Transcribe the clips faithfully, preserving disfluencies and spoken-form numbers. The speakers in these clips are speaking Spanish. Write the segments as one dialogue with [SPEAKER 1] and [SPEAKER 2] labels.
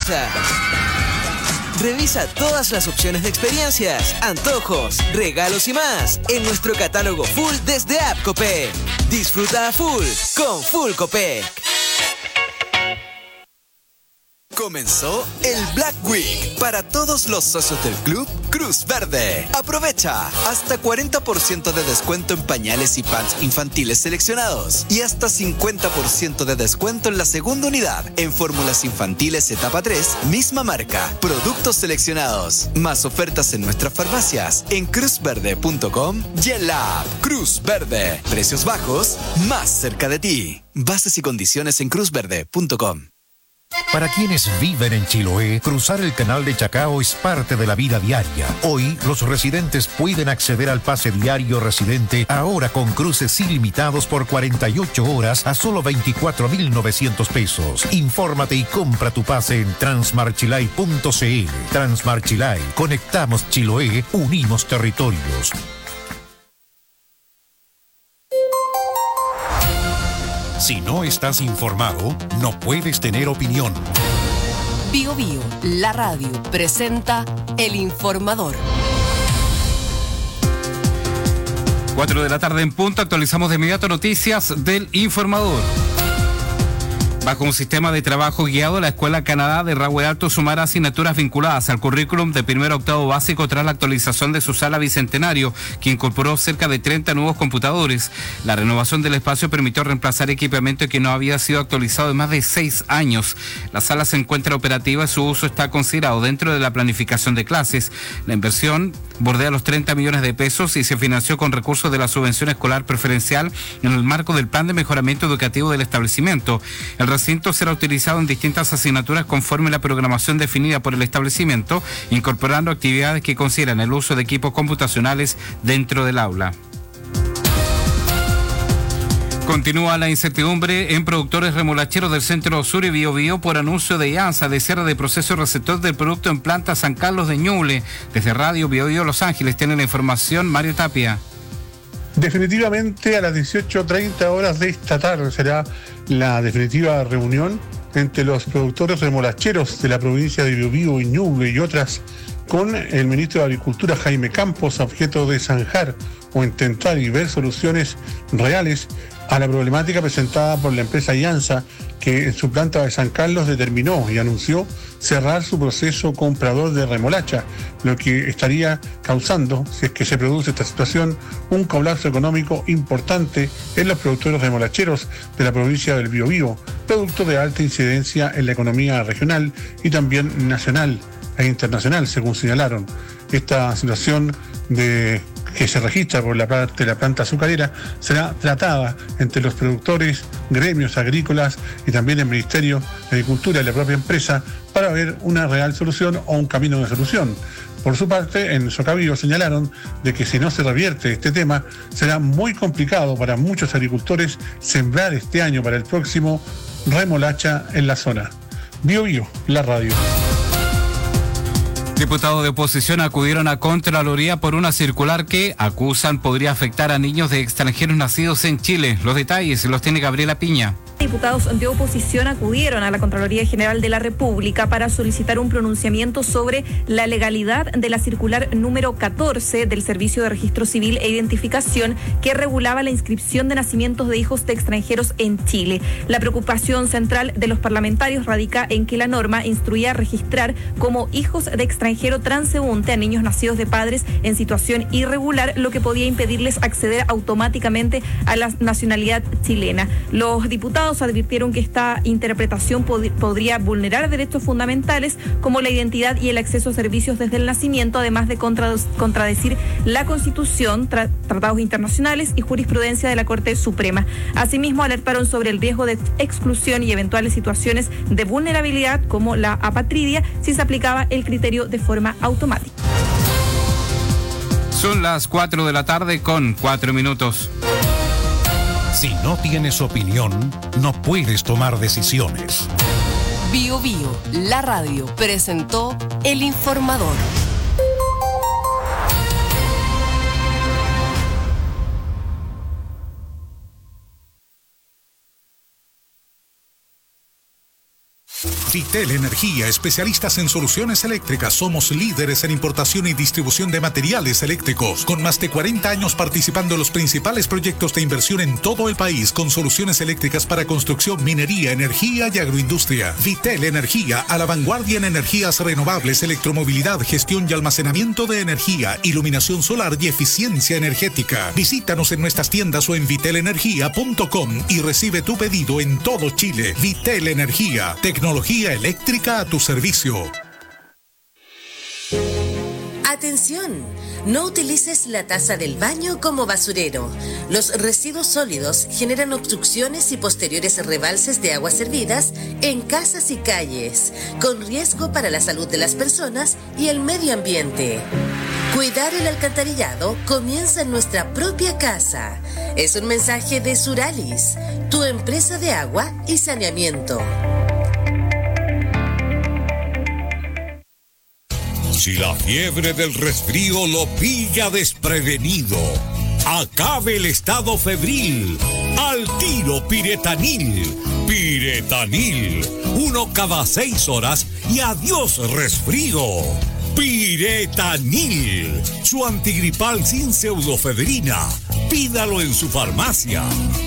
[SPEAKER 1] casa. Revisa todas las opciones de experiencias, antojos, regalos y más en nuestro catálogo full desde App Copec. Disfruta a full con Full Copec. Comenzó el Black Week para todos los socios del Club Cruz Verde. Aprovecha hasta cuarenta por ciento de descuento en pañales y pants infantiles seleccionados y hasta cincuenta por ciento de descuento en la segunda unidad en fórmulas infantiles etapa tres, misma marca, productos seleccionados. Más ofertas en nuestras farmacias en cruz verde punto com y en la app Cruz Verde. Precios bajos, más cerca de ti. Bases y condiciones en cruz verde punto com.
[SPEAKER 2] Para quienes viven en Chiloé, cruzar el canal de Chacao es parte de la vida diaria. Hoy, los residentes pueden acceder al pase diario residente ahora con cruces ilimitados por cuarenta y ocho horas a solo veinticuatro mil novecientos pesos. Infórmate y compra tu pase en transmarchilay punto c l. Transmarchilay, conectamos Chiloé, unimos territorios. Si no estás informado, no puedes tener opinión.
[SPEAKER 3] Bio Bio, la radio, presenta El Informador.
[SPEAKER 4] cuatro de la tarde en punto, actualizamos de inmediato noticias del Informador. Bajo un sistema de trabajo guiado, la Escuela Canadá de Rahue Alto sumará asignaturas vinculadas al currículum de primero a octavo básico tras la actualización de su sala bicentenario, que incorporó cerca de treinta nuevos computadores. La renovación del espacio permitió reemplazar equipamiento que no había sido actualizado en más de seis años. La sala se encuentra operativa y su uso está considerado dentro de la planificación de clases. La inversión bordea los treinta millones de pesos y se financió con recursos de la subvención escolar preferencial en el marco del plan de mejoramiento educativo del establecimiento. El recinto será utilizado en distintas asignaturas conforme la programación definida por el establecimiento, incorporando actividades que consideran el uso de equipos computacionales dentro del aula. Continúa la incertidumbre en productores remolacheros del Centro Sur y Biobío por anuncio de IANSA de cierre de proceso receptor del producto en planta San Carlos de Ñuble. Desde Radio Biobío Los Ángeles tiene la información Mario Tapia.
[SPEAKER 5] Definitivamente a las dieciocho treinta horas de esta tarde será la definitiva reunión entre los productores remolacheros de la provincia de Biobío y Ñuble y otras con el ministro de Agricultura Jaime Campos, a objeto de zanjar o intentar y ver soluciones reales a la problemática presentada por la empresa IANSA, que en su planta de San Carlos determinó y anunció cerrar su proceso comprador de remolacha, lo que estaría causando, si es que se produce esta situación, un colapso económico importante en los productores remolacheros de la provincia del Biobío, producto de alta incidencia en la economía regional y también nacional e internacional, según señalaron. Esta situación de que se registra por la parte de la planta azucarera será tratada entre los productores, gremios agrícolas y también el Ministerio de Agricultura y la propia empresa para ver una real solución o un camino de solución. Por su parte, en Socavío señalaron de que si no se revierte este tema, será muy complicado para muchos agricultores sembrar este año para el próximo remolacha en la zona. Bio Bio, la radio.
[SPEAKER 4] Diputados de oposición acudieron a Contraloría por una circular que acusan podría afectar a niños de extranjeros nacidos en Chile. Los detalles los tiene Gabriela Piña.
[SPEAKER 6] Diputados de oposición acudieron a la Contraloría General de la República para solicitar un pronunciamiento sobre la legalidad de la circular número catorce del Servicio de Registro Civil e Identificación que regulaba la inscripción de nacimientos de hijos de extranjeros en Chile. La preocupación central de los parlamentarios radica en que la norma instruía a registrar como hijos de extranjero transeúnte a niños nacidos de padres en situación irregular, lo que podía impedirles acceder automáticamente a la nacionalidad chilena. Los diputados advirtieron que esta interpretación pod- podría vulnerar derechos fundamentales como la identidad y el acceso a servicios desde el nacimiento, además de contra- contradecir la Constitución, tra- tratados internacionales y jurisprudencia de la Corte Suprema. Asimismo, alertaron sobre el riesgo de exclusión y eventuales situaciones de vulnerabilidad como la apatridia si se aplicaba el criterio de forma automática.
[SPEAKER 4] Son las cuatro de la tarde con cuatro minutos.
[SPEAKER 2] Si no tienes opinión, no puedes tomar decisiones.
[SPEAKER 3] Bio Bio, la radio, presentó El Informador.
[SPEAKER 7] Vitel Energía, especialistas en soluciones eléctricas. Somos líderes en importación y distribución de materiales eléctricos, con más de cuarenta años participando en los principales proyectos de inversión en todo el país, con soluciones eléctricas para construcción, minería, energía y agroindustria. Vitel Energía, a la vanguardia en energías renovables, electromovilidad, gestión y almacenamiento de energía, iluminación solar y eficiencia energética. Visítanos en nuestras tiendas o en vitel energía punto com y recibe tu pedido en todo Chile. Vitel Energía, tecnología eléctrica a tu servicio.
[SPEAKER 8] Atención, no utilices la taza del baño como basurero. Los residuos sólidos generan obstrucciones y posteriores rebalses de aguas servidas en casas y calles, con riesgo para la salud de las personas y el medio ambiente. Cuidar el alcantarillado comienza en nuestra propia casa. Es un mensaje de Suralis, tu empresa de agua y saneamiento.
[SPEAKER 9] Si la fiebre del resfrío lo pilla desprevenido, acabe el estado febril. Al tiro Piretanil. Piretanil. Uno cada seis horas y adiós resfrío. Piretanil. Su antigripal sin pseudofedrina. Pídalo en su farmacia.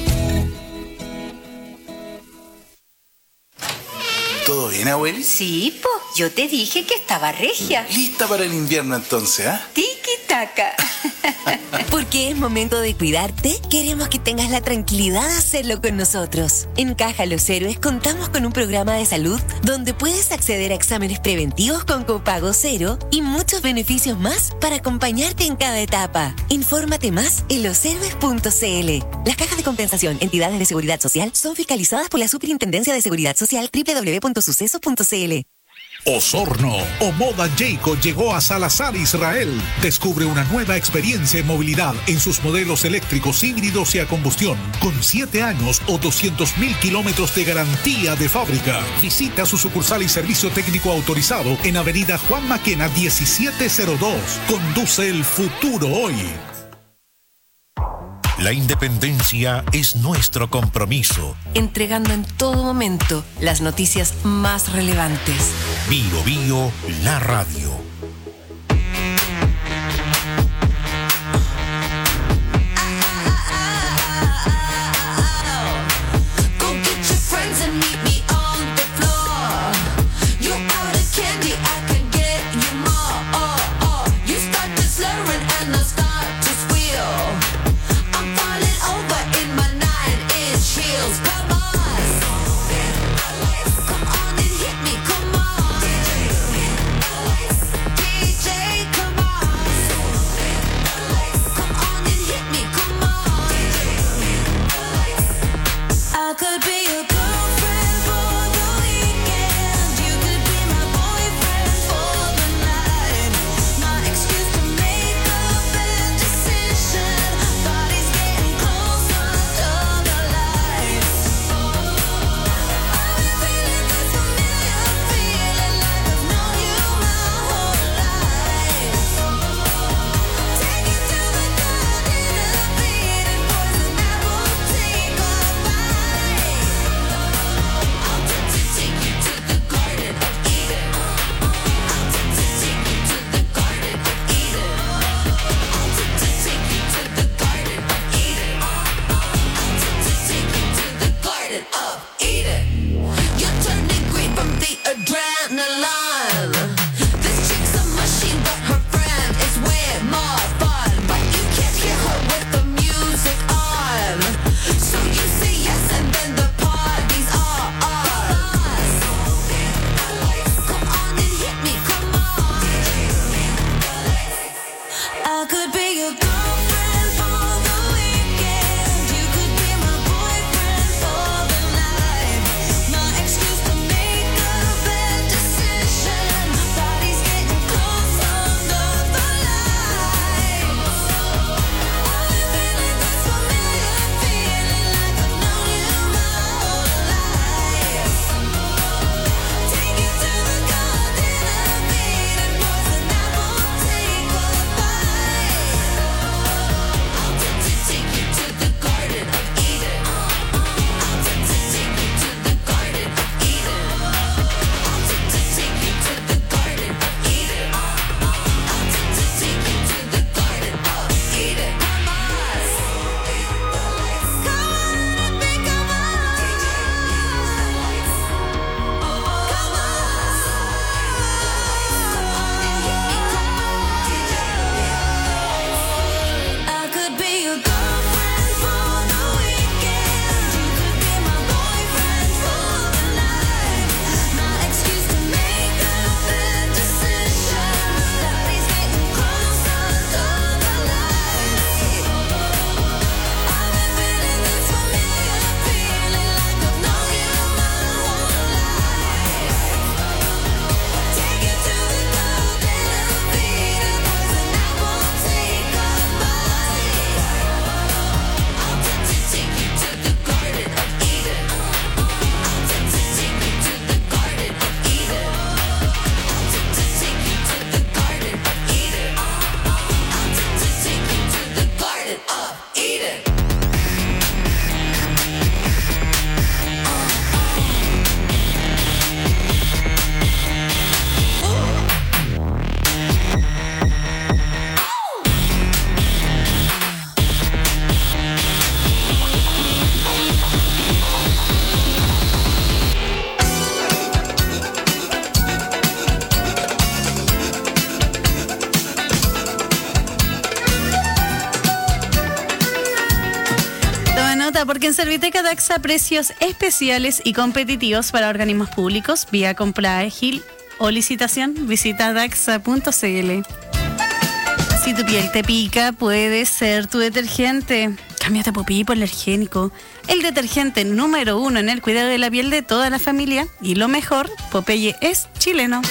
[SPEAKER 10] ¿Todo bien, abueli?
[SPEAKER 11] Sí, po. Yo te dije que estaba regia.
[SPEAKER 10] Lista para el invierno entonces, ¿ah? ¿eh?
[SPEAKER 11] Tiki-taka.
[SPEAKER 12] Porque es momento de cuidarte, queremos que tengas la tranquilidad de hacerlo con nosotros. En Caja Los Héroes contamos con un programa de salud donde puedes acceder a exámenes preventivos con copago cero y muchos beneficios más para acompañarte en cada etapa. Infórmate más en los héroes punto c l. Las cajas de compensación, entidades de seguridad social, son fiscalizadas por la Superintendencia de Seguridad Social doble u doble u doble u punto sucesos punto c l.
[SPEAKER 7] Osorno o Moda Jayco llegó a Salazar, Israel. Descubre una nueva experiencia en movilidad en sus modelos eléctricos, híbridos y a combustión, con siete años o doscientos mil kilómetros de garantía de fábrica. Visita su sucursal y servicio técnico autorizado en Avenida Juan Maquena diecisiete cero dos. Conduce el futuro hoy.
[SPEAKER 2] La independencia es nuestro compromiso.
[SPEAKER 3] Entregando en todo momento las noticias más relevantes.
[SPEAKER 2] Bio Bio, la radio.
[SPEAKER 13] Come on and hit me, come on. Daxa, porque en Serviteca Daxa precios especiales y competitivos para organismos públicos, vía compra ágil o licitación, visita daxa punto c l. Si tu piel te pica, puede ser tu detergente. Cámbiate Popeye por Alergénico, el detergente número uno en el cuidado de la piel de toda la familia. Y lo mejor, Popeye es chileno.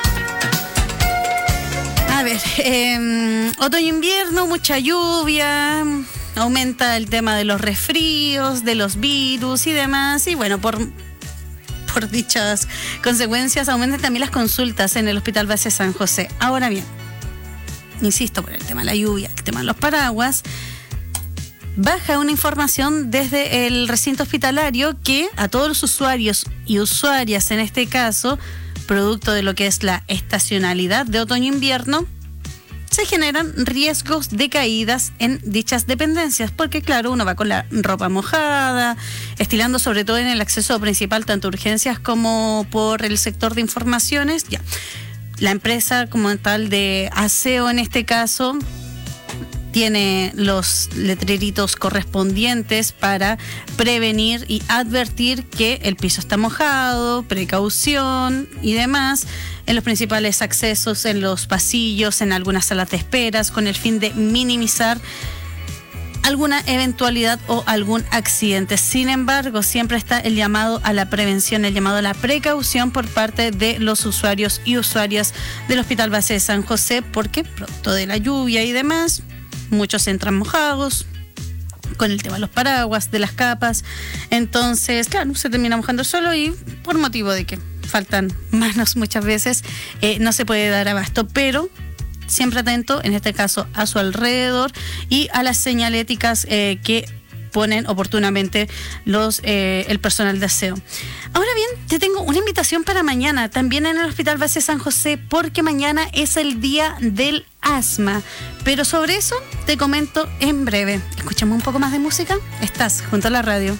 [SPEAKER 13] A ver, eh, otoño-invierno, mucha lluvia, aumenta el tema de los resfríos, de los virus y demás. Y bueno, por, por dichas consecuencias, aumentan también las consultas en el Hospital Base San José. Ahora bien, insisto, por el tema de la lluvia, el tema de los paraguas, baja una información desde el recinto hospitalario que a todos los usuarios y usuarias, en este caso, producto de lo que es la estacionalidad de otoño-invierno, se generan riesgos de caídas en dichas dependencias, porque claro, uno va con la ropa mojada, estilando sobre todo en el acceso principal, tanto urgencias como por el sector de informaciones. Ya, la empresa como tal de aseo en este caso tiene los letreritos correspondientes para prevenir y advertir que el piso está mojado, precaución y demás, en los principales accesos, en los pasillos, en algunas salas de esperas, con el fin de minimizar alguna eventualidad o algún accidente. Sin embargo, siempre está el llamado a la prevención, el llamado a la precaución por parte de los usuarios y usuarias del Hospital Base de San José, porque producto de la lluvia y demás, muchos entran mojados con el tema de los paraguas, de las capas. Entonces, claro, se termina mojando solo y por motivo de que faltan manos muchas veces, eh, no se puede dar abasto. Pero siempre atento, en este caso, a su alrededor y a las señaléticas eh, que ponen oportunamente los eh, el personal de aseo. Ahora bien, te tengo una invitación para mañana, también en el Hospital Base San José, porque mañana es el día del asma. Pero sobre eso te comento en breve. Escuchamos un poco más de música. Estás junto a la radio.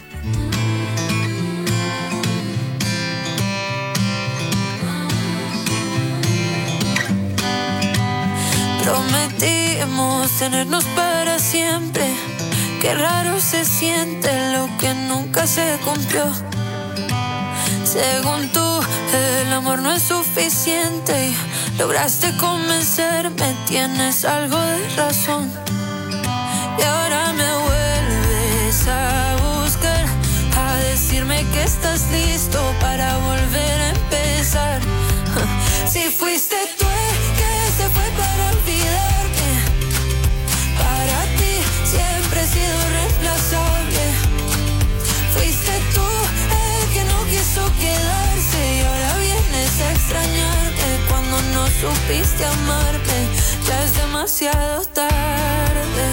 [SPEAKER 14] Prometimos tenernos para siempre. Qué raro se siente lo que nunca se cumplió. Según tú, el amor no es suficiente y lograste convencerme, tienes algo de razón. Y ahora me vuelves a buscar, a decirme que estás listo para volver a empezar. Si fuiste tú el que se fue para olvidarme, para ti siempre he sido reemplazable. Fuiste tú el que no quiso quedarse y ahora vienes a extrañarme cuando no supiste amarme. Ya es demasiado tarde.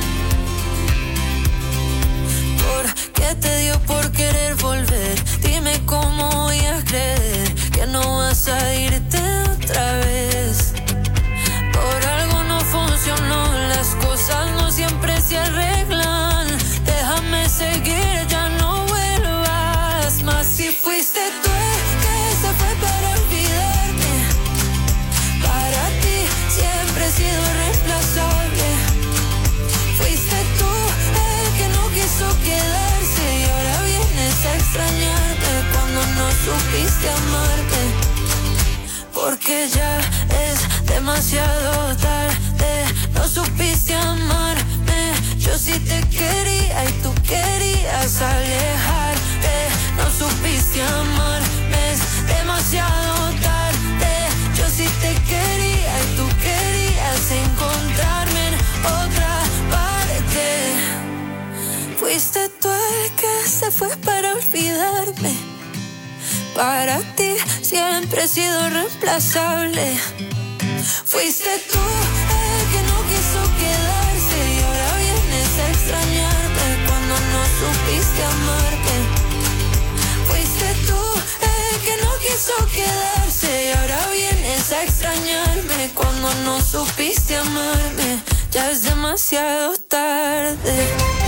[SPEAKER 14] ¿Por qué te dio por querer volver? Dime cómo voy a creer que no vas a irte otra vez. Por algo no funcionó, las cosas no siempre se arreglan. Déjame seguir, ya no vuelvas más. Si fuiste tú el que se fue para olvidarme, para ti siempre he sido reemplazable. Fuiste tú el que no quiso quedarse y ahora vienes a extrañarme cuando no supiste amarme. Porque ya es demasiado tarde, no supiste amarme. Yo sí te quería y tú querías alejarte. No supiste amarme, es demasiado tarde. Yo sí te quería y tú querías encontrarme en otra parte. Fuiste tú el que se fue para olvidarme. Para ti siempre he sido reemplazable. Fuiste tú el que no quiso quedarse y ahora vienes a extrañarme cuando no supiste amarme. Fuiste tú el que no quiso quedarse y ahora vienes a extrañarme cuando no supiste amarme. Ya es demasiado tarde.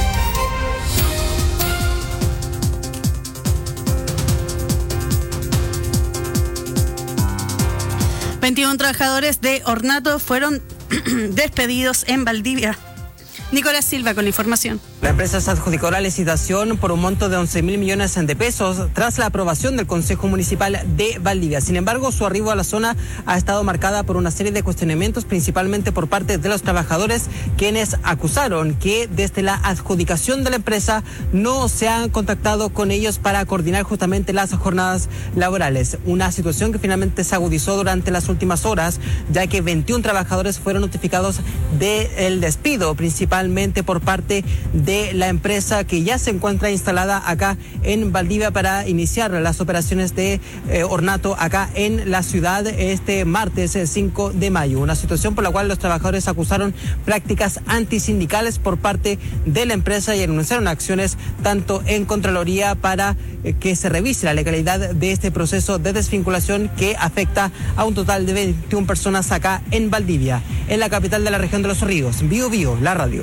[SPEAKER 13] veintiún trabajadores de Ornato fueron despedidos en Valdivia. Nicolás Silva con la información.
[SPEAKER 15] La empresa se adjudicó la licitación por un monto de once mil millones de pesos tras la aprobación del Consejo Municipal de Valdivia. Sin embargo, su arribo a la zona ha estado marcada por una serie de cuestionamientos, principalmente por parte de los trabajadores, quienes acusaron que desde la adjudicación de la empresa no se han contactado con ellos para coordinar justamente las jornadas laborales. Una situación que finalmente se agudizó durante las últimas horas, ya que veintiún trabajadores fueron notificados del despido, principalmente por parte de de la empresa que ya se encuentra instalada acá en Valdivia para iniciar las operaciones de eh, ornato acá en la ciudad este martes cinco de mayo. Una situación por la cual los trabajadores acusaron prácticas antisindicales por parte de la empresa y anunciaron acciones tanto en Contraloría para eh, que se revise la legalidad de este proceso de desvinculación que afecta a un total de veintiuna personas acá en Valdivia, en la capital de la región de Los Ríos. Bio Bio, la radio.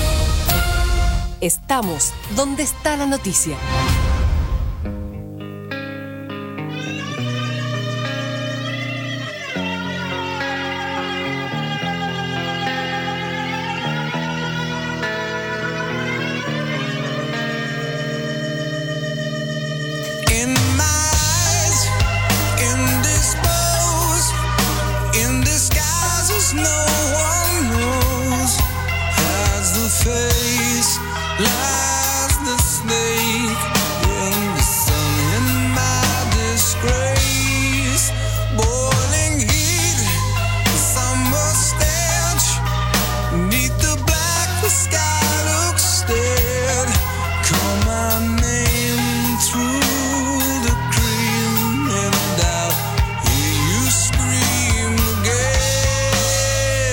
[SPEAKER 3] Estamos donde está la noticia.
[SPEAKER 14] Lies the snake in the sun in my disgrace. Boiling heat, the summer stench. Neath the black, the sky looks dead. Call my name through the cream, and I'll hear you scream again.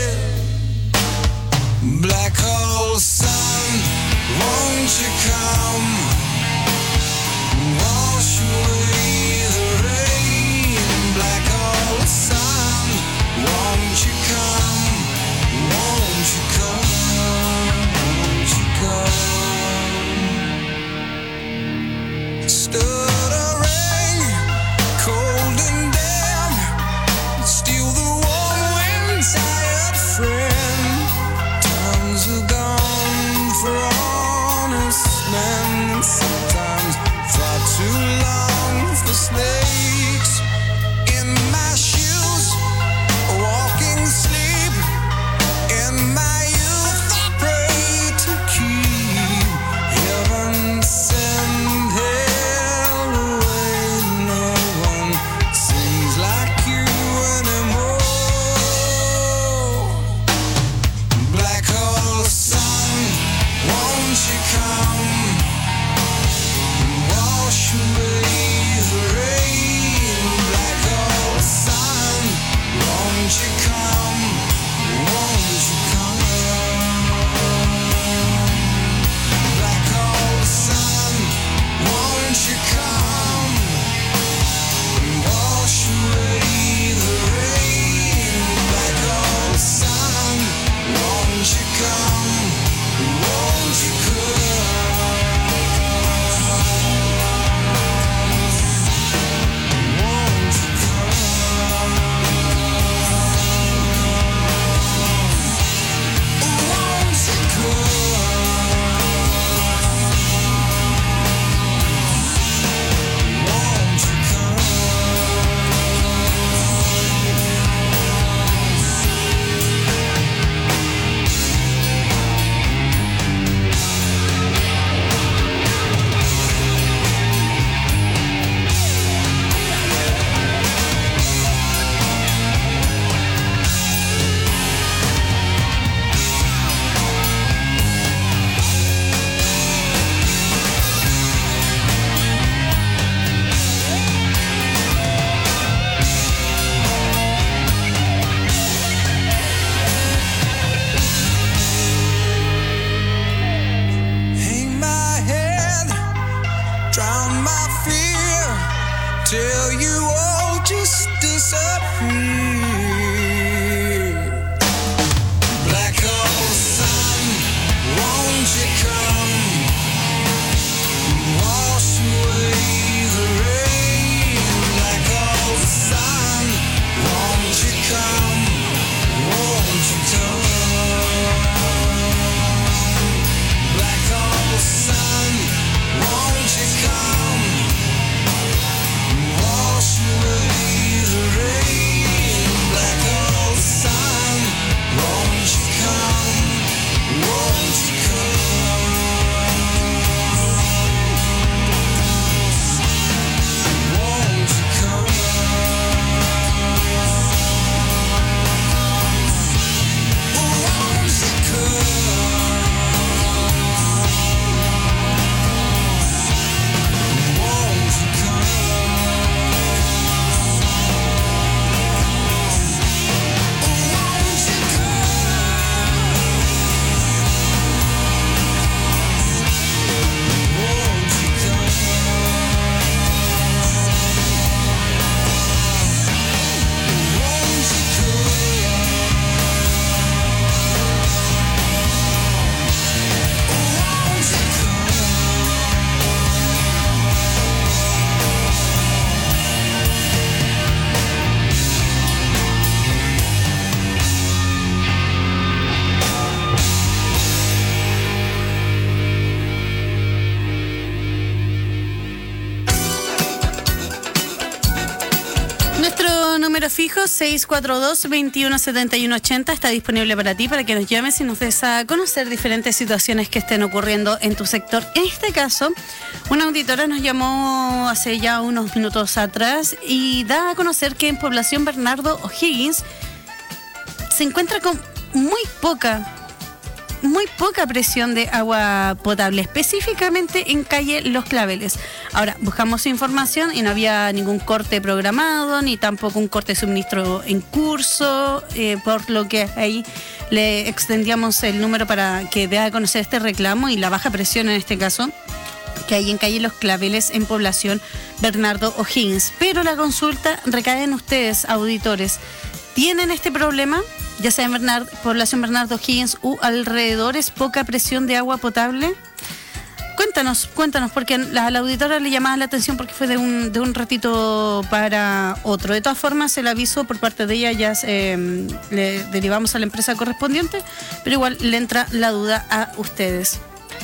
[SPEAKER 13] fijo seis cuatro dos, veintiuno setenta y uno ochenta está disponible para ti, para que nos llames y nos des a conocer diferentes situaciones que estén ocurriendo en tu sector. En este caso, una auditora nos llamó hace ya unos minutos atrás y da a conocer que en población Bernardo O'Higgins se encuentra con muy poca muy poca presión de agua potable, específicamente en calle Los Claveles. Ahora, buscamos información y no había ningún corte programado, ni tampoco un corte de suministro en curso, eh, por lo que ahí le extendíamos el número para que dé a conocer este reclamo y la baja presión en este caso que hay en calle Los Claveles en población Bernardo O'Higgins. Pero la consulta recae en ustedes, auditores. ¿Tienen este problema? Ya sea en Bernard, población Bernardo O'Higgins u alrededores, poca presión de agua potable. Cuéntanos, cuéntanos, porque a la, a la auditora le llamaba la atención porque fue de un, de un ratito para otro. De todas formas, el aviso por parte de ella ya eh, le derivamos a la empresa correspondiente, pero igual le entra la duda a ustedes.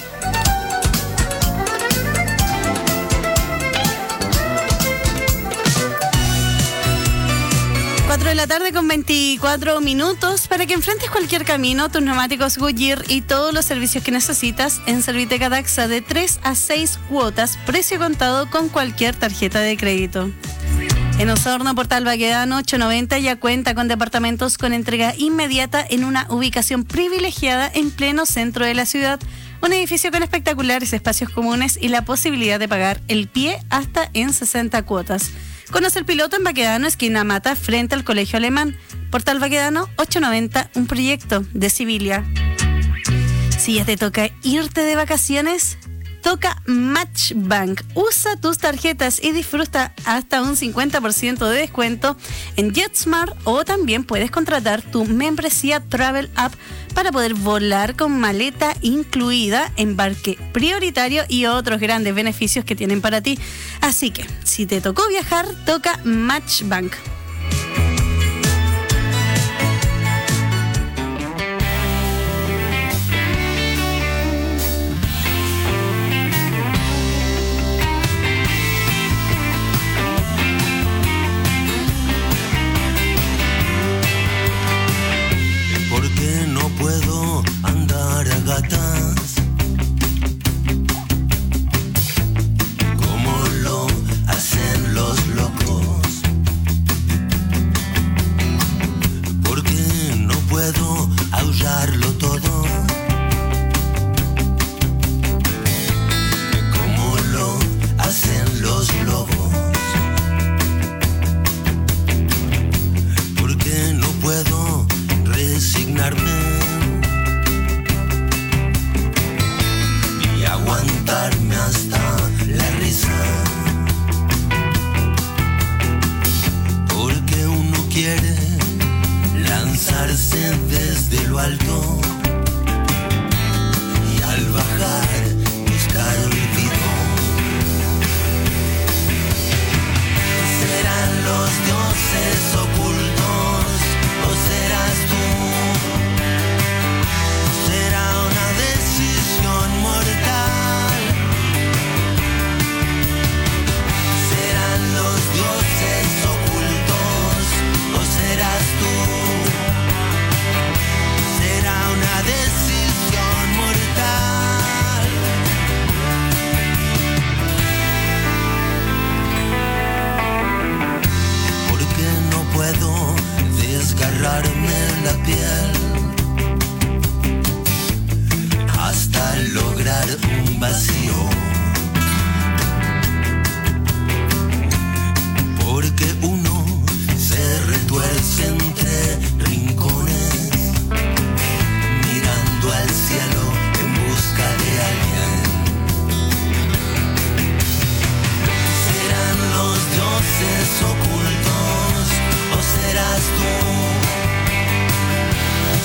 [SPEAKER 13] cuatro de la tarde con veinticuatro minutos para que enfrentes cualquier camino, tus neumáticos Goodyear y todos los servicios que necesitas en Serviteca Daxa de tres a seis cuotas, precio contado con cualquier tarjeta de crédito. En Osorno, Portal Baquedano ochocientos noventa ya cuenta con departamentos con entrega inmediata en una ubicación privilegiada en pleno centro de la ciudad. Un edificio con espectaculares espacios comunes y la posibilidad de pagar el pie hasta en sesenta cuotas. Conoce el piloto en Baquedano, esquina Mata, frente al Colegio Alemán. Portal Baquedano ochocientos noventa, un proyecto de Civilia. Si ya te toca irte de vacaciones, toca Matchbank. Usa tus tarjetas y disfruta hasta un cincuenta por ciento de descuento en JetSmart, o también puedes contratar tu membresía Travel App para poder volar con maleta incluida, embarque prioritario y otros grandes beneficios que tienen para ti. Así que, si te tocó viajar, toca Matchbank.
[SPEAKER 16] Puedo andar a gatas como lo hacen los locos, porque no puedo aullarlo todo como lo hacen los lobos, porque no puedo resignarme aguantarme hasta la risa, porque uno quiere lanzarse desde lo alto y al bajar buscar olvido. ¿Serán los dioses ocultos o serás tú? Será una decisión mortal. ¿Serán los dioses ocultos o serás tú? Será una decisión mortal. Porque no puedo desgarrarme la piel hasta lograr un vacío, porque uno se retuerce entre rincones, mirando al cielo en busca de alguien. ¿Serán los dioses ocultos o serás tú?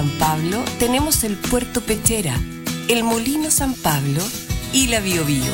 [SPEAKER 3] San Pablo tenemos el Puerto Pechera, el Molino San Pablo y la Biobío.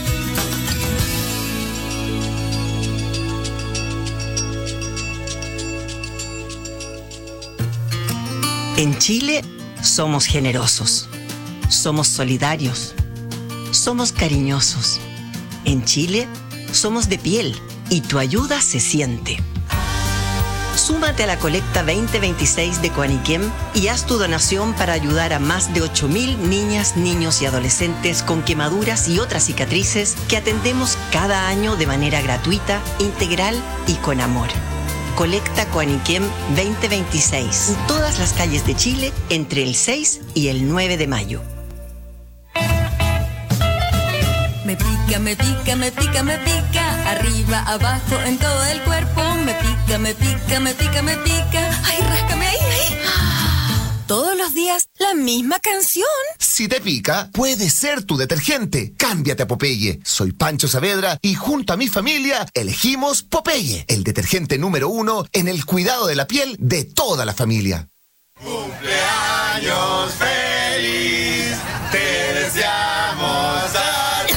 [SPEAKER 17] En Chile somos generosos, somos solidarios, somos cariñosos. En Chile somos de piel y tu ayuda se siente. Súmate a la colecta veinte veintiséis de Coaniquem y haz tu donación para ayudar a más de ocho mil niñas, niños y adolescentes con quemaduras y otras cicatrices que atendemos cada año de manera gratuita, integral y con amor. Colecta Coaniquem veinte veintiséis en todas las calles de Chile entre el seis y el nueve de mayo.
[SPEAKER 14] Me pica, me pica, me pica, me pica, arriba, abajo, en todo el cuerpo. Me pica, me pica, me pica, me pica. Ay, ráscame ahí, ahí. Todos los días la misma canción.
[SPEAKER 18] Si te pica, puede ser tu detergente. Cámbiate a Popeye. Soy Pancho Saavedra y junto a mi familia elegimos Popeye, el detergente número uno en el cuidado de la piel de toda la familia.
[SPEAKER 19] ¡Cumpleaños feliz! Te deseamos a ti.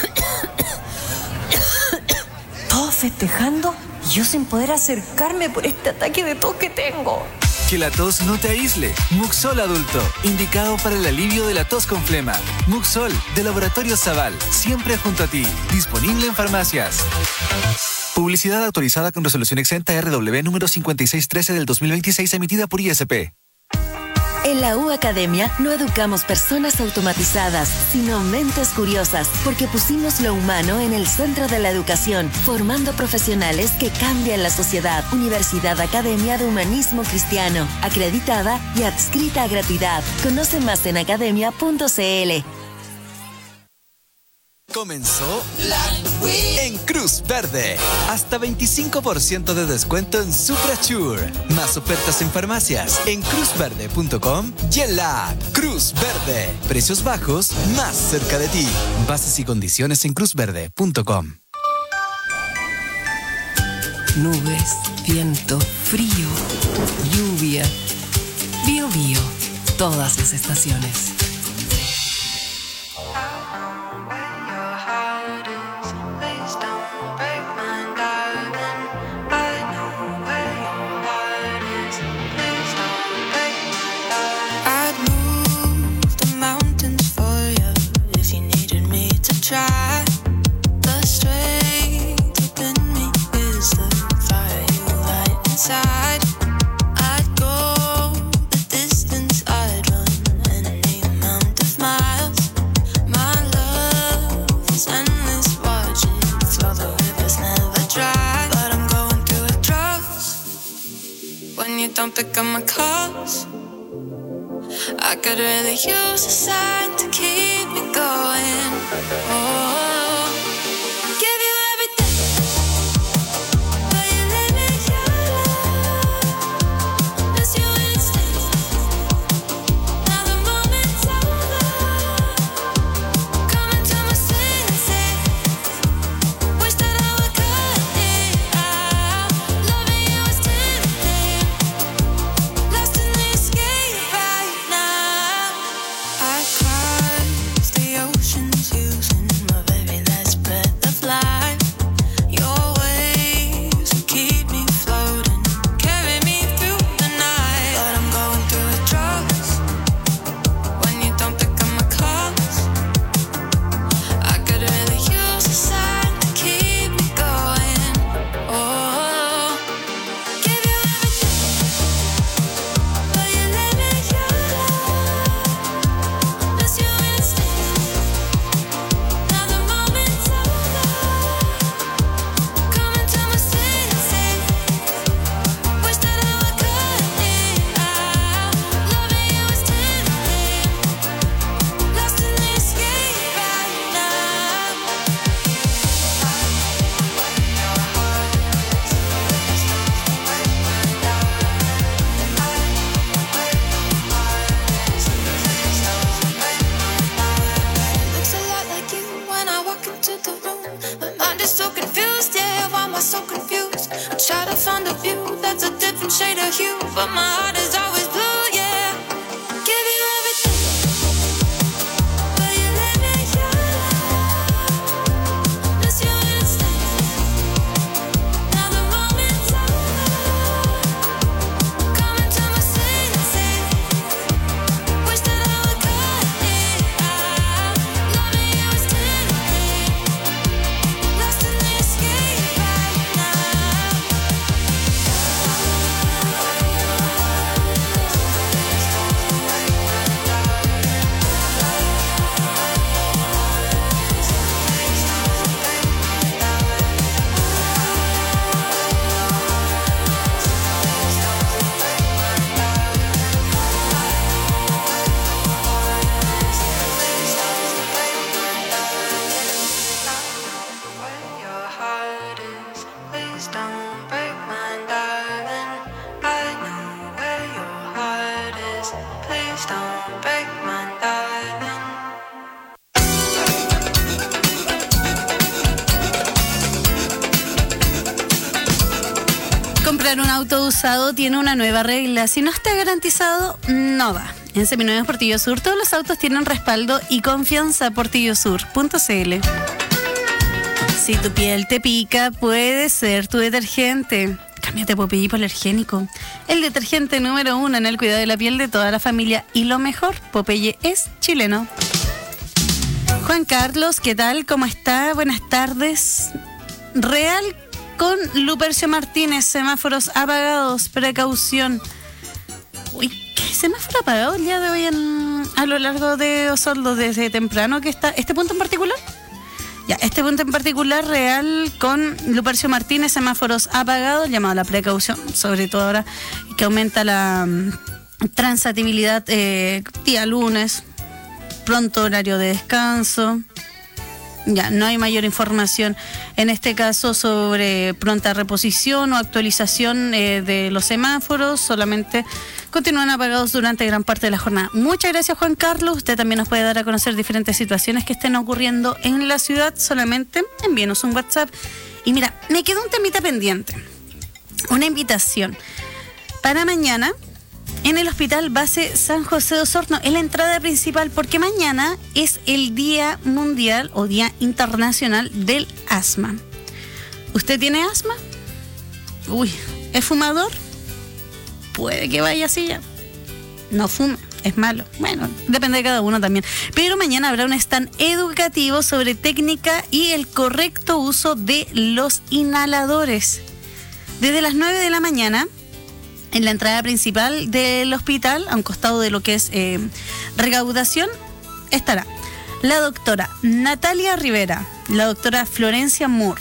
[SPEAKER 11] Todos festejando y yo sin poder acercarme por este ataque de tos que tengo.
[SPEAKER 1] Que la tos no te aísle. Muxol Adulto, indicado para el alivio de la tos con flema. Muxol, de Laboratorio Zaval, siempre junto a ti. Disponible en farmacias. Publicidad autorizada con resolución exenta R W número cincuenta y seis trece del dos mil veintiséis, emitida por I S P.
[SPEAKER 20] En la U Academia no educamos personas automatizadas, sino mentes curiosas, porque pusimos lo humano en el centro de la educación, formando profesionales que cambian la sociedad. Universidad Academia de Humanismo Cristiano, acreditada y adscrita a gratuidad. Conoce más en academia punto c l.
[SPEAKER 1] Comenzó Black Week en Cruz Verde. Hasta veinticinco por ciento de descuento en Supra Sure. Más ofertas en farmacias en cruz verde punto com y en la app Cruz Verde. Precios bajos más cerca de ti. Bases y condiciones en cruz verde punto com.
[SPEAKER 3] Nubes, viento, frío, lluvia. Bio Bio. Todas las estaciones.
[SPEAKER 14] Try. The strength within me is the fire you light inside. I'd go the distance, I'd run any amount of miles. My love is endless, watch it flow, the rivers never dry. But I'm going through withdrawals when you don't pick up my calls. I could really use a sign to keep me going. Oh, give you everything, but you let me your love. Miss you instant. Now the moment's over. Coming to my senses. Wish that I would cut it out. Loving you is tempting. Lost in the escape right now. I cross the oceans using my very last breath of life. Your waves keep me floating, carry me through the night. But I'm going through withdrawals when you don't pick up my calls. I could really use a sign to keep me going. Oh, give you everything, but you let me your love. Miss you instant. Now the moment's over. Coming to my senses. Wish that I would cut it out. Loving you is tempting. Lost in the escape right now. Looks a lot like you when I walk into the room. My mind is so confused, yeah, why am I so confused? I try to find a view that's a different shade of hue, but my heart is always blue, yeah.
[SPEAKER 13] Comprar un auto usado tiene una nueva regla. Si no está garantizado, no va. En Seminuevos Portillo Sur, todos los autos tienen respaldo y confianza. portillo sur punto c l. Si tu piel te pica, puede ser tu detergente. Cámbiate Popeye hipoalergénico. El detergente número uno en el cuidado de la piel de toda la familia. Y lo mejor, Popeye es chileno. Juan Carlos, ¿qué tal? ¿Cómo está? Buenas tardes. Real con Lupercio Martínez, semáforos apagados, precaución. Uy, ¿qué semáforo apagado el día de hoy en, a lo largo de Osorno desde temprano que está este punto en particular? Ya, este punto en particular, Real con Lupercio Martínez, semáforos apagados, llamado a la precaución, sobre todo ahora que aumenta la um, transitabilidad eh, día lunes, pronto horario de descanso. Ya, no hay mayor información en este caso sobre pronta reposición o actualización eh, de los semáforos, solamente continúan apagados durante gran parte de la jornada. Muchas gracias, Juan Carlos. Usted también nos puede dar a conocer diferentes situaciones que estén ocurriendo en la ciudad, solamente envíenos un WhatsApp. Y mira, me queda un temita pendiente, una invitación para mañana en el Hospital Base San José de Osorno, en la entrada principal, porque mañana es el Día Mundial o Día Internacional del Asma. ¿Usted tiene asma? Uy, ¿es fumador? Puede que vaya así ya. No fume, es malo. Bueno, depende de cada uno también. Pero mañana habrá un stand educativo sobre técnica y el correcto uso de los inhaladores. Desde las nueve de la mañana, en la entrada principal del hospital, a un costado de lo que es eh, recaudación, estará la doctora Natalia Rivera, la doctora Florencia Moore,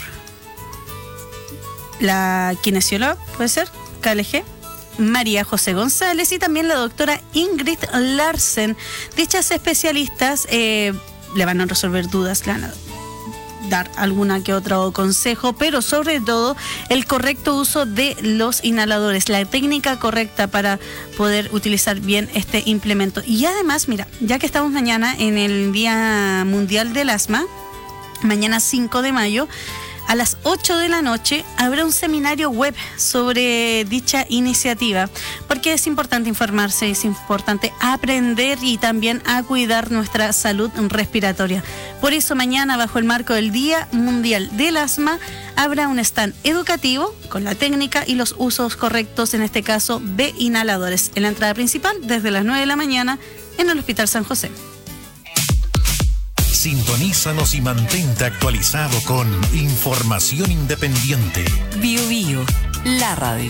[SPEAKER 13] la kinesióloga, puede ser, K L G, María José González y también la doctora Ingrid Larsen. Dichas especialistas eh, le van a resolver dudas, le van a dar alguna que otro consejo, pero sobre todo el correcto uso de los inhaladores, la técnica correcta para poder utilizar bien este implemento. Y además, mira, ya que estamos mañana en el Día Mundial del Asma, mañana cinco de mayo, a las ocho de la noche habrá un seminario web sobre dicha iniciativa, porque es importante informarse, es importante aprender y también a cuidar nuestra salud respiratoria. Por eso mañana, bajo el marco del Día Mundial del Asma, habrá un stand educativo con la técnica y los usos correctos, en este caso de inhaladores, en la entrada principal desde las nueve de la mañana en el Hospital San José.
[SPEAKER 2] Sintonízanos y mantente actualizado con información independiente.
[SPEAKER 3] Bio Bio, la radio.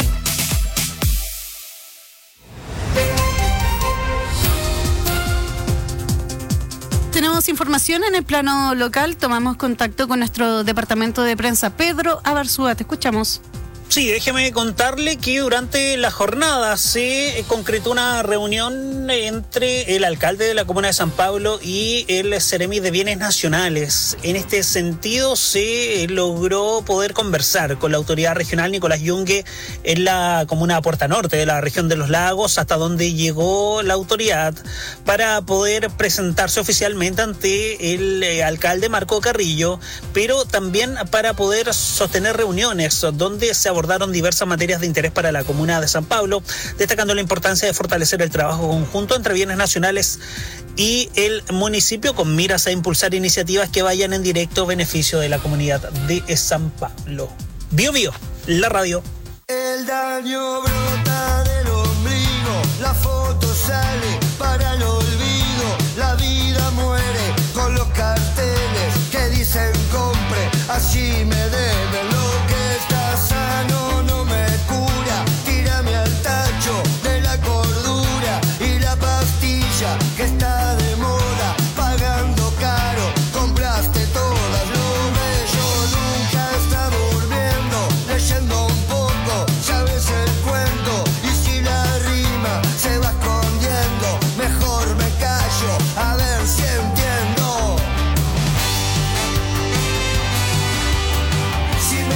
[SPEAKER 13] Tenemos información en el plano local. Tomamos contacto con nuestro departamento de prensa. Pedro Abarzúa, te escuchamos.
[SPEAKER 21] Sí, déjeme contarle que durante la jornada se concretó una reunión entre el alcalde de la comuna de San Pablo y el Seremi de Bienes Nacionales. En este sentido se logró poder conversar con la autoridad regional Nicolás Yungue en la comuna de Puerta Norte de la región de Los Lagos, hasta donde llegó la autoridad para poder presentarse oficialmente ante el eh, alcalde Marco Carrillo, pero también para poder sostener reuniones donde se abordaron diversas materias de interés para la comuna de San Pablo, destacando la importancia de fortalecer el trabajo conjunto entre Bienes Nacionales y el municipio con miras a impulsar iniciativas que vayan en directo beneficio de la comunidad de San Pablo. Bio Bio, la radio.
[SPEAKER 16] El daño brota del ombligo, la foto sale para el olvido, la vida muere con los carteles que dicen compre, así me deben lo que está sano no me cura, tírame al tacho de la cordura y la pastilla que está de moda, pagando caro, compraste todas, lo bello nunca está durmiendo, leyendo un poco, sabes el cuento, y si la rima se va escondiendo, mejor me callo, a ver si entiendo. Si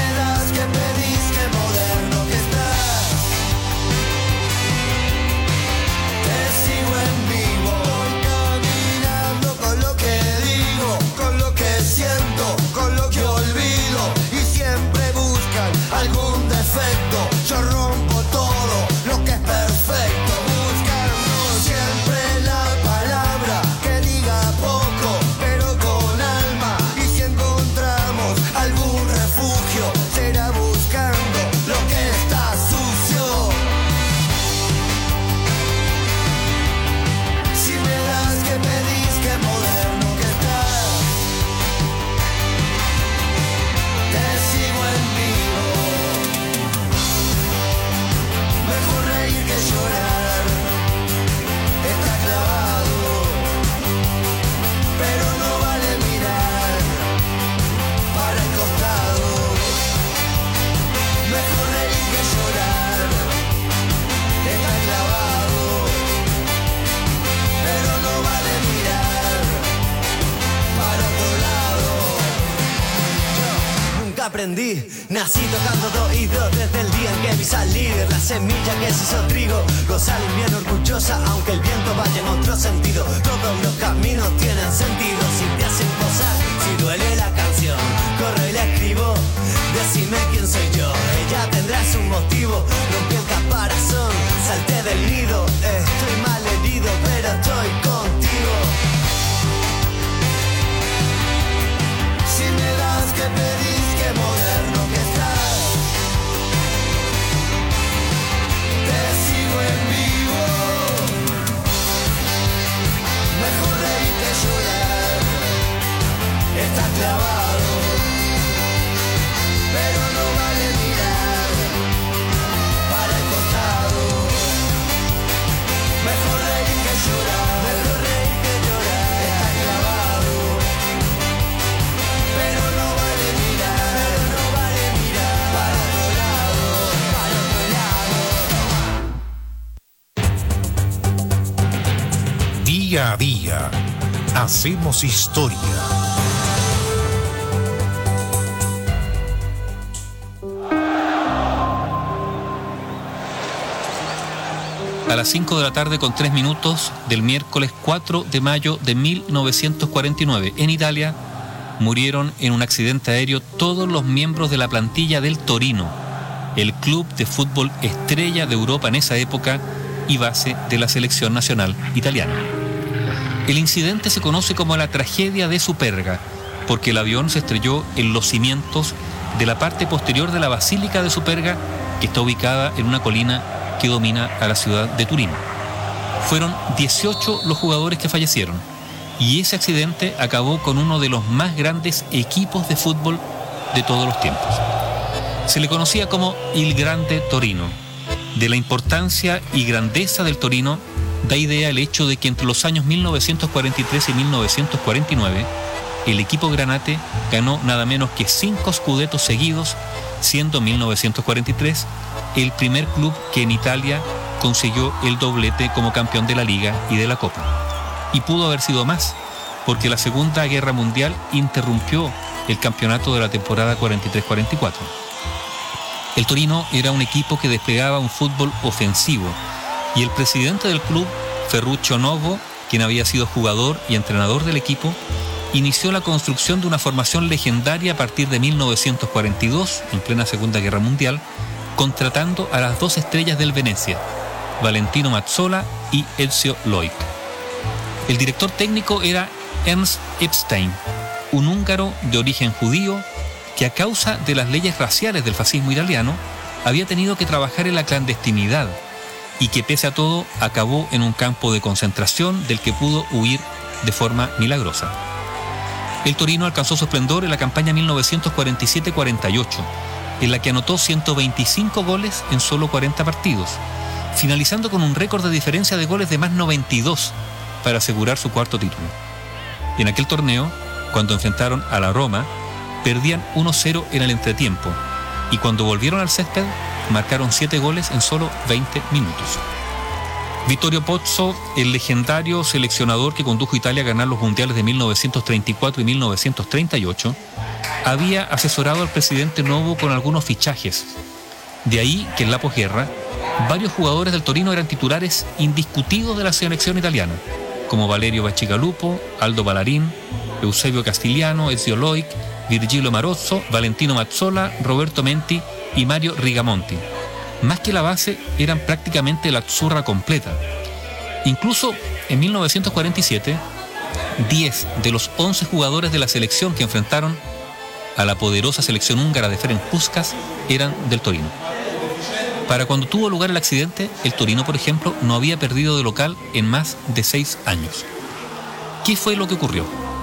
[SPEAKER 5] aprendí. Nací tocando do y do desde el día en que vi salir la semilla que se hizo trigo. Gozar bien orgullosa aunque el viento vaya en otro sentido. Todos los caminos tienen sentido si te hacen posar. Si duele la canción, corro y la escribo. Decime quién soy yo, ella tendrá su motivo. Rompí el caparazón, salté del nido. Estoy mal herido, pero estoy contigo. Si me das que pedís, que moderno que estás. Te sigo en vivo. Mejor reír que llorar. Estás clavado, pero no vale mirar para el costado. Mejor reír que llorar. Mejor reír que llorar. Estás clavado, pero no vale mirar, pero no vale mirar para otro lado, para otro lado.
[SPEAKER 2] Día a día, hacemos historia.
[SPEAKER 22] A las cinco de la tarde con tres minutos del miércoles cuatro de mayo de mil novecientos cuarenta y nueve, en Italia, murieron en un accidente aéreo todos los miembros de la plantilla del Torino, el club de fútbol estrella de Europa en esa época y base de la selección nacional italiana. El incidente se conoce como la tragedia de Superga, porque el avión se estrelló en los cimientos de la parte posterior de la Basílica de Superga, que está ubicada en una colina que domina a la ciudad de Turín. Fueron dieciocho los jugadores que fallecieron y ese accidente acabó con uno de los más grandes equipos de fútbol de todos los tiempos. Se le conocía como Il Grande Torino. De la importancia y grandeza del Torino da idea el hecho de que entre los años mil novecientos cuarenta y tres y mil novecientos cuarenta y nueve el equipo granate ganó nada menos que cinco scudettos seguidos, siendo mil novecientos cuarenta y tres el primer club que en Italia consiguió el doblete como campeón de la Liga y de la Copa. Y pudo haber sido más, porque la Segunda Guerra Mundial interrumpió el campeonato de la temporada cuarenta y tres cuarenta y cuatro. El Torino era un equipo que desplegaba un fútbol ofensivo y el presidente del club, Ferruccio Novo, quien había sido jugador y entrenador del equipo, inició la construcción de una formación legendaria a partir de mil novecientos cuarenta y dos, en plena Segunda Guerra Mundial, contratando a las dos estrellas del Venecia, Valentino Mazzola y Ezio Loik. El director técnico era Ernst Epstein, un húngaro de origen judío que a causa de las leyes raciales del fascismo italiano había tenido que trabajar en la clandestinidad y que pese a todo acabó en un campo de concentración del que pudo huir de forma milagrosa. El Torino alcanzó su esplendor en la campaña mil novecientos cuarenta y siete cuarenta y ocho, en la que anotó ciento veinticinco goles en solo cuarenta partidos, finalizando con un récord de diferencia de goles de más noventa y dos para asegurar su cuarto título. En aquel torneo, cuando enfrentaron a la Roma, perdían uno cero en el entretiempo y cuando volvieron al césped, marcaron siete goles en solo veinte minutos. Vittorio Pozzo, el legendario seleccionador que condujo a Italia a ganar los mundiales de mil novecientos treinta y cuatro y mil novecientos treinta y ocho, había asesorado al presidente Novo con algunos fichajes. De ahí que en la posguerra, varios jugadores del Torino eran titulares indiscutidos de la selección italiana, como Valerio Bacigalupo, Aldo Ballarin, Eusebio Castigliano, Ezio Loik, Virgilio Marozzo, Valentino Mazzola, Roberto Menti y Mario Rigamonti. Más que la base, eran prácticamente la azzurra completa. Incluso en mil novecientos cuarenta y siete, diez de los once jugadores de la selección que enfrentaron a la poderosa selección húngara de Ferenc Puskás eran del Torino. Para cuando tuvo lugar el accidente, el Torino, por ejemplo, no había perdido de local en más de seis años. ¿Qué fue lo que ocurrió?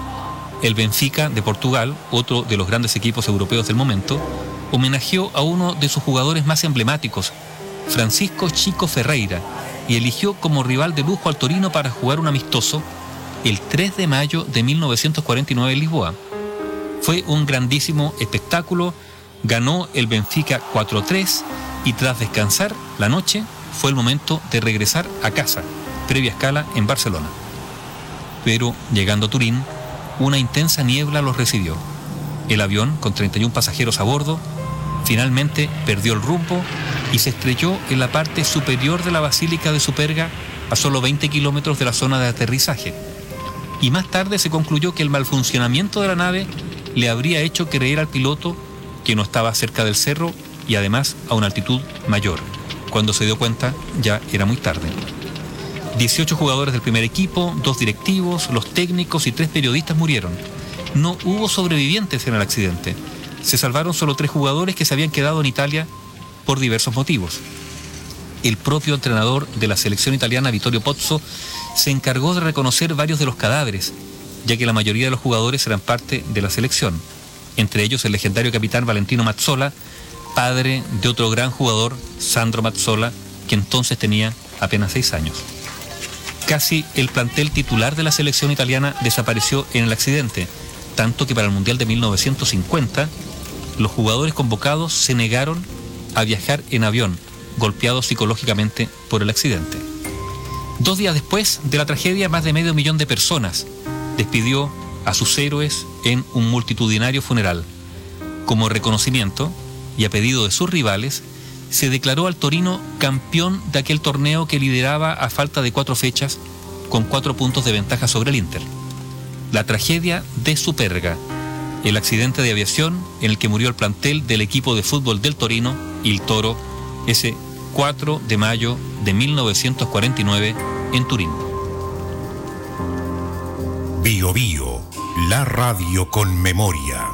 [SPEAKER 22] El Benfica de Portugal, otro de los grandes equipos europeos del momento, homenajeó a uno de sus jugadores más emblemáticos, Francisco Chico Ferreira, y eligió como rival de lujo al Torino para jugar un amistoso el tres de mayo de mil novecientos cuarenta y nueve en Lisboa. Fue un grandísimo espectáculo, ganó el Benfica cuatro tres y tras descansar la noche fue el momento de regresar a casa, previa escala en Barcelona. Pero llegando a Turín, una intensa niebla los recibió. El avión, con treinta y un pasajeros a bordo, finalmente perdió el rumbo y se estrelló en la parte superior de la Basílica de Superga, a solo veinte kilómetros de la zona de aterrizaje. Y más tarde se concluyó que el mal funcionamiento de la nave le habría hecho creer al piloto que no estaba cerca del cerro y además a una altitud mayor. Cuando se dio cuenta, ya era muy tarde. dieciocho jugadores del primer equipo, dos directivos, los técnicos y tres periodistas murieron. No hubo sobrevivientes en el accidente. Se salvaron solo tres jugadores que se habían quedado en Italia por diversos motivos. El propio entrenador de la selección italiana, Vittorio Pozzo, se encargó de reconocer varios de los cadáveres, ya que la mayoría de los jugadores eran parte de la selección. Entre ellos el legendario capitán Valentino Mazzola, padre de otro gran jugador, Sandro Mazzola, que entonces tenía apenas seis años. Casi el plantel titular de la selección italiana desapareció en el accidente, tanto que para el Mundial de mil novecientos cincuenta, los jugadores convocados se negaron a viajar en avión, golpeados psicológicamente por el accidente. Dos días después de la tragedia, más de medio millón de personas despidió a sus héroes en un multitudinario funeral. Como reconocimiento y a pedido de sus rivales, se declaró al Torino campeón de aquel torneo que lideraba a falta de cuatro fechas, con cuatro puntos de ventaja sobre el Inter. La tragedia de Superga, el accidente de aviación en el que murió el plantel del equipo de fútbol del Torino, Il Toro, ese cuatro de mayo de mil novecientos cuarenta y nueve en Turín.
[SPEAKER 2] Bio Bio, la radio con memoria.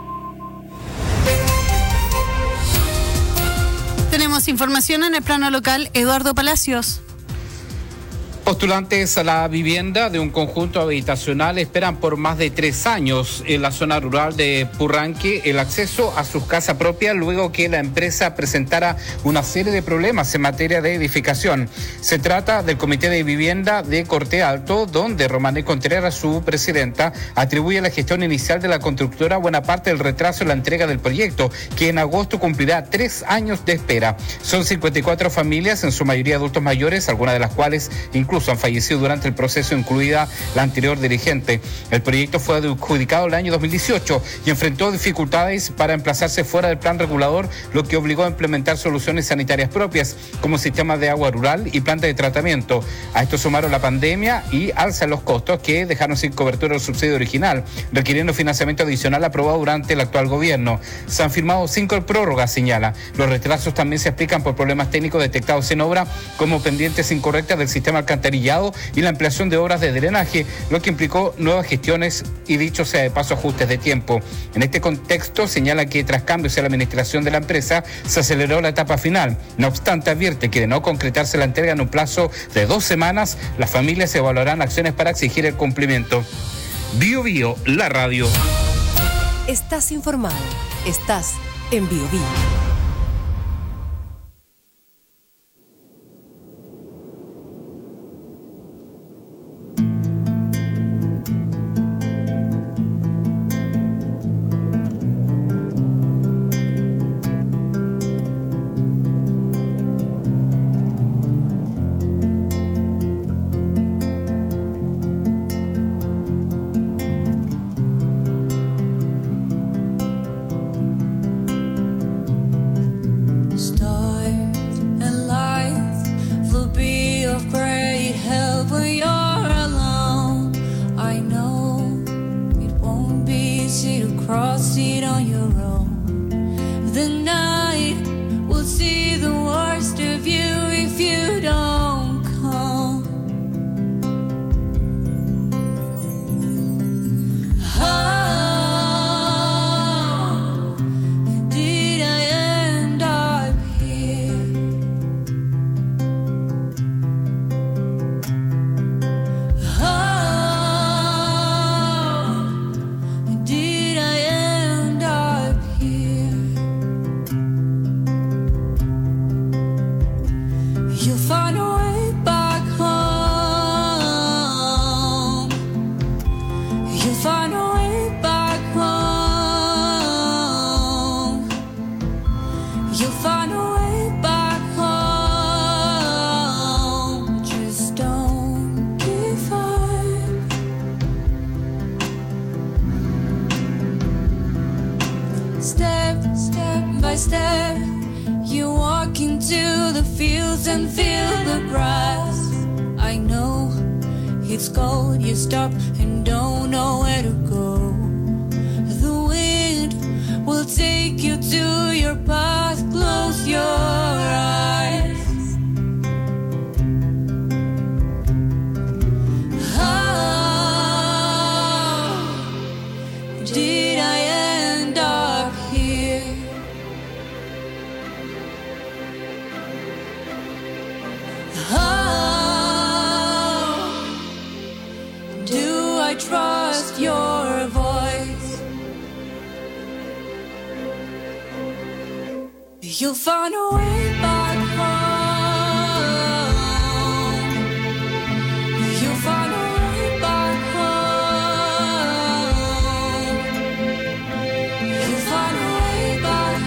[SPEAKER 13] Tenemos información en el plano local. Eduardo Palacios.
[SPEAKER 4] Postulantes a la vivienda de un conjunto habitacional esperan por más de tres años en la zona rural de Purranque el acceso a su casa propia luego que la empresa presentara una serie de problemas en materia de edificación. Se trata del Comité de Vivienda de Corte Alto, donde Romané Contreras, su presidenta, atribuye a la gestión inicial de la constructora buena parte del retraso en la entrega del proyecto, que en agosto cumplirá tres años de espera. Son cincuenta y cuatro familias, en su mayoría adultos mayores, algunas de las cuales incluso han fallecido durante el proceso, incluida la anterior dirigente. El proyecto fue adjudicado el año dos mil dieciocho y enfrentó dificultades para emplazarse fuera del plan regulador, lo que obligó a implementar soluciones sanitarias propias, como sistemas de agua rural y plantas de tratamiento. A esto sumaron la pandemia y alza en los costos que dejaron sin cobertura el subsidio original, requiriendo financiamiento adicional aprobado durante el actual gobierno. Se han firmado cinco prórrogas, señala. Los retrasos también se explican por problemas técnicos detectados en obra, como pendientes incorrectas del sistema alcantarillado y la ampliación de obras de drenaje, lo que implicó nuevas gestiones y, dicho sea de paso, ajustes de tiempo. En este contexto señala que tras cambios en la administración de la empresa se aceleró la etapa final. No obstante, advierte que de no concretarse la entrega en un plazo de dos semanas, las familias evaluarán acciones para exigir el cumplimiento. Bio Bio, la radio.
[SPEAKER 3] Estás informado. Estás en Bio Bio.
[SPEAKER 14] air. You walk into the fields and feel the grass. I know it's cold, you stop and don't know where to go. The wind will take you to your path, close your eyes. How did I end up here? How do I trust your voice? You found a way back home. You found a way back home. You found a way back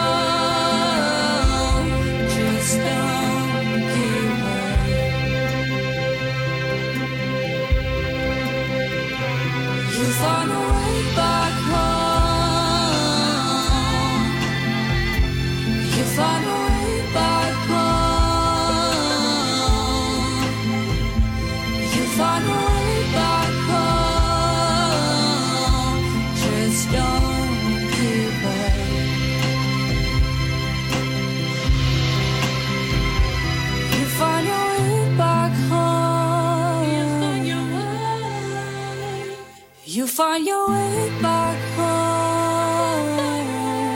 [SPEAKER 14] home. Just don't give up. You found a way back home. You found a way back home. You found a way back home. Just don't give up. You found your way back home. You found your way back home.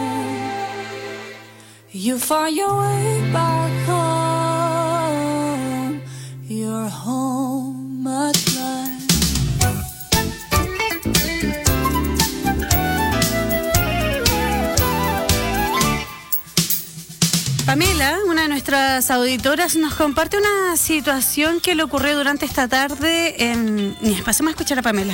[SPEAKER 14] You find your way back home. You're home at last.
[SPEAKER 13] Pamela, una de nuestras auditoras, nos comparte una situación que le ocurrió durante esta tarde. En... Pasemos a escuchar a Pamela.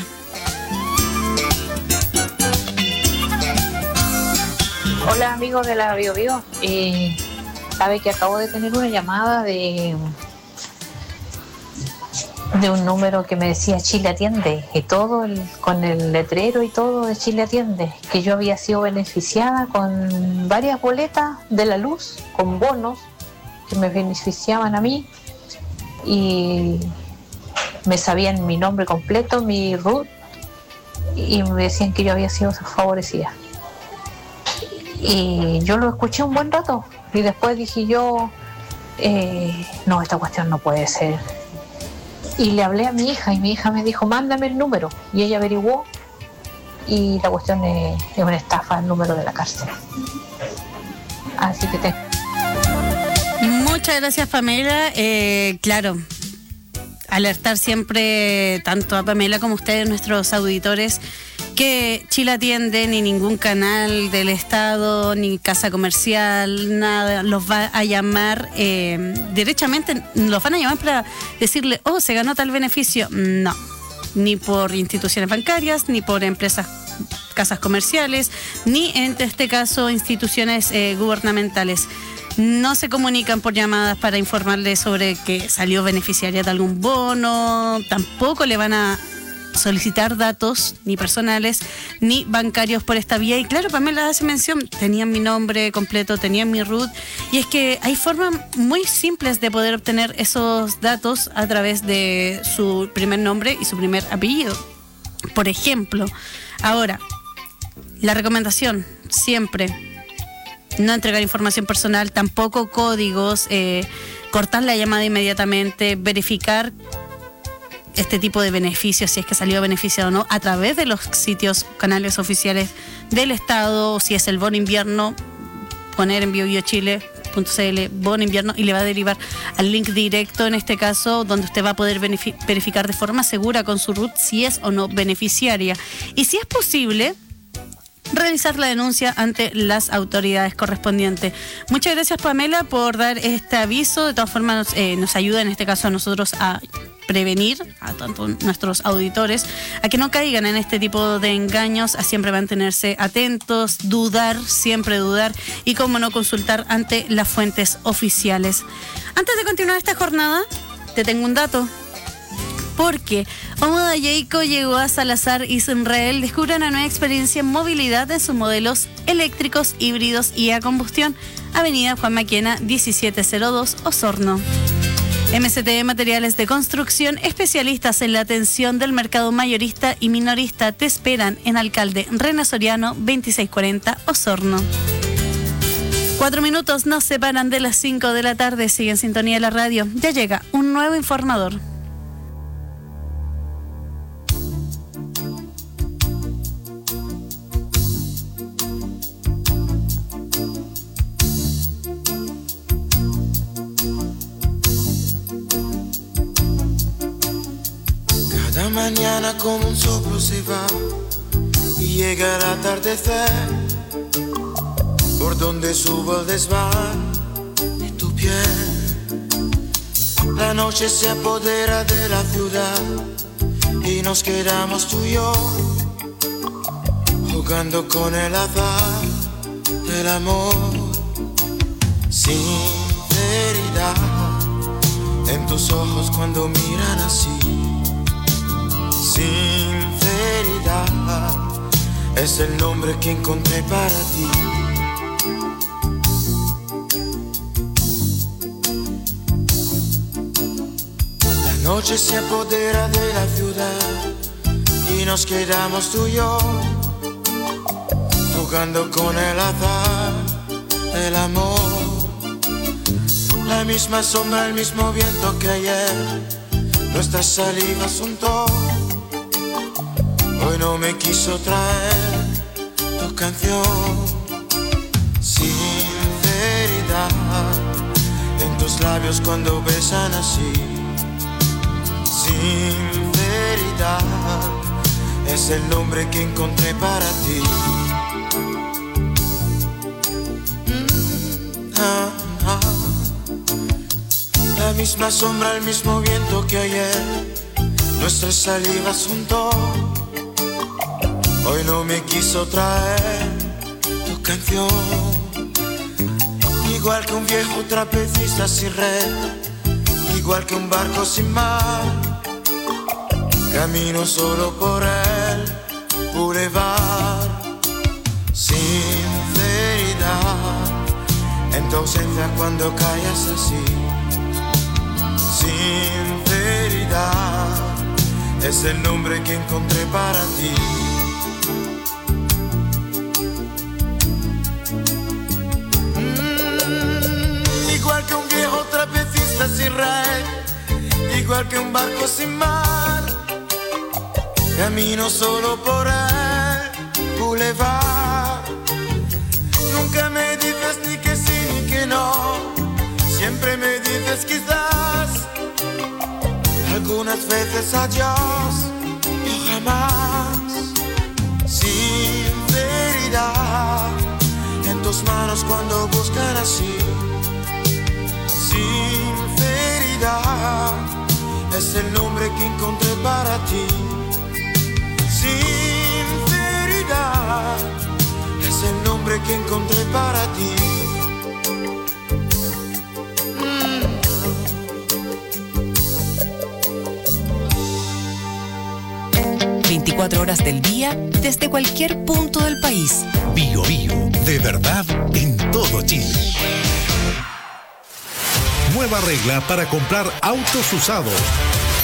[SPEAKER 6] Hola amigos de la Bio Bio, eh, sabe que acabo de tener una llamada de de un número que me decía Chile Atiende, y todo el, con el letrero y todo de Chile Atiende, que yo había sido beneficiada con varias boletas de la luz, con bonos que me beneficiaban a mí, y me sabían mi nombre completo, mi R U T, y me decían que yo había sido favorecida. Y yo lo escuché un buen rato y después dije yo, eh, no, esta cuestión no puede ser. Y le hablé a mi hija y mi hija me dijo, mándame el número. Y ella averiguó y la cuestión es, es una estafa, el número de la cárcel. Así que te...
[SPEAKER 13] Muchas gracias, Pamela. Eh, claro, alertar siempre tanto a Pamela como a ustedes, nuestros auditores, que Chile Atiende, ni ningún canal del Estado, ni casa comercial, nada, los va a llamar eh, derechamente, los van a llamar para decirle, oh, se ganó tal beneficio. No, ni por instituciones bancarias, ni por empresas, casas comerciales, ni en este caso instituciones eh, gubernamentales. No se comunican por llamadas para informarle sobre que salió beneficiaria de algún bono, tampoco le van a solicitar datos ni personales ni bancarios por esta vía. Y claro, Pamela hace mención, tenían mi nombre completo, tenían mi R U T, y es que hay formas muy simples de poder obtener esos datos a través de su primer nombre y su primer apellido, por ejemplo. Ahora, la recomendación siempre: no entregar información personal, tampoco códigos, eh, cortar la llamada inmediatamente, verificar este tipo de beneficios, si es que salió beneficiado o no, a través de los sitios, canales oficiales del Estado. Si es el bono invierno, poner en bio bio chile punto c l bono invierno y le va a derivar al link directo, en este caso, donde usted va a poder verificar de forma segura con su R U T si es o no beneficiaria. Y si es posible, realizar la denuncia ante las autoridades correspondientes. Muchas gracias, Pamela, por dar este aviso. De todas formas, eh, nos ayuda en este caso a nosotros a prevenir a tanto nuestros auditores a que no caigan en este tipo de engaños, a siempre mantenerse atentos, dudar, siempre dudar, y cómo no, consultar ante las fuentes oficiales. Antes de continuar esta jornada, te tengo un dato. porque Omoda Jayco llegó a Salazar Israel. Descubre una nueva experiencia en movilidad en sus modelos eléctricos, híbridos y a combustión. Avenida Juan Maquena diecisiete cero dos, Osorno. M C T Materiales de Construcción, especialistas en la atención del mercado mayorista y minorista, te esperan en Alcalde René Soriano veintiséis cuarenta, Osorno. Cuatro minutos nos separan de las cinco de la tarde. Sigue en sintonía de la radio. Ya llega un nuevo informador.
[SPEAKER 8] Cada mañana como un soplo se va y llega el atardecer. Por donde subo el desván de tu piel, la noche se apodera de la ciudad y nos quedamos tú y yo jugando con el azar del amor. Sinceridad en tus ojos cuando miran así. Sinceridad es el nombre que encontré para ti. La noche se apodera de la ciudad y nos quedamos tú y yo jugando con el azar del amor. La misma sombra, el mismo viento que ayer, nuestras salivas untó. Hoy no me quiso traer tu canción. Sinceridad en tus labios cuando besan así. Sinceridad es el nombre que encontré para ti. Mm, ah, ah. La misma sombra, el mismo viento que ayer, nuestras salivas juntó. Hoy no me quiso traer tu canción. Igual que un viejo trapecista sin red, igual que un barco sin mar, camino solo por el boulevard. Sinceridad en tu ausencia cuando callas así. Sinceridad es el nombre que encontré para ti. Mm, igual que un viejo trapecista sin red, igual que un barco sin mar, camino solo por el boulevard. Nunca me dices ni que sí ni que no, siempre me dices quizás, algunas veces adiós o jamás. Sinceridad en tus manos cuando buscan así. Sinceridad es el nombre que encontré para ti. Sinceridad es el nombre que encontré para ti.
[SPEAKER 12] veinticuatro horas del día, desde cualquier punto del país.
[SPEAKER 2] Bio Bio, de verdad en todo Chile.
[SPEAKER 7] Nueva regla para comprar autos usados.